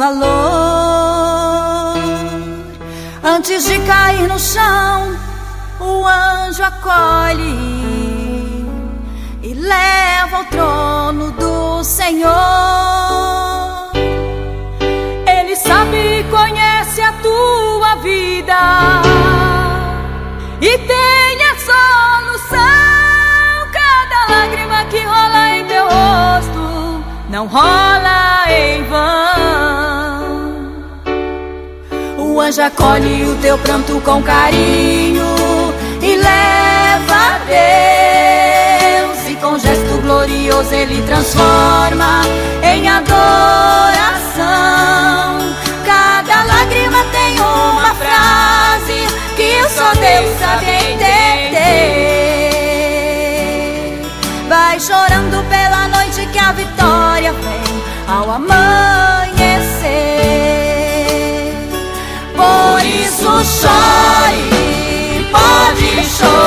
valor. Antes de cair no chão, o anjo acolhe e leva ao trono do Senhor. Ele sabe e conhece a tua vida e tem a solução. Cada lágrima que rola em teu rosto não rola em vão. O anjo acolhe o teu pranto com carinho e leva a Deus, e com gesto glorioso ele transforma em adoração. Cada lágrima tem uma frase que só Deus sabe entender. Vai chorando pela noite que a vitória vem ao amanhecer. Por isso chore, pode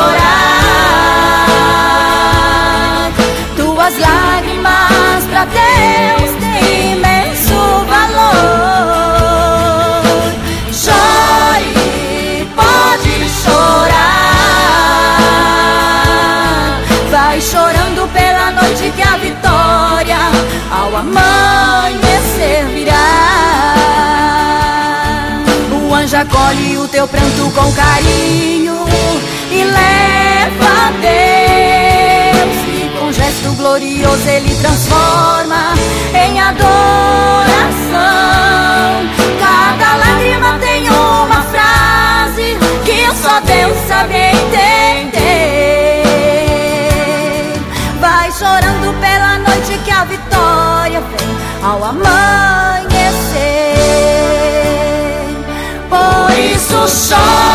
chorar. Tuas lágrimas pra Deus têm imenso valor. Chore, pode chorar. Vai chorando pela noite que a vitória ao amanhecer virá. O anjo acolhe o teu pranto com carinho e leva a Deus, e com gesto glorioso ele transforma em adoração. Cada lágrima tem uma frase que só Deus sabe entender. Vai chorando pela noite que a vitória vem ao amanhecer. Por isso chora.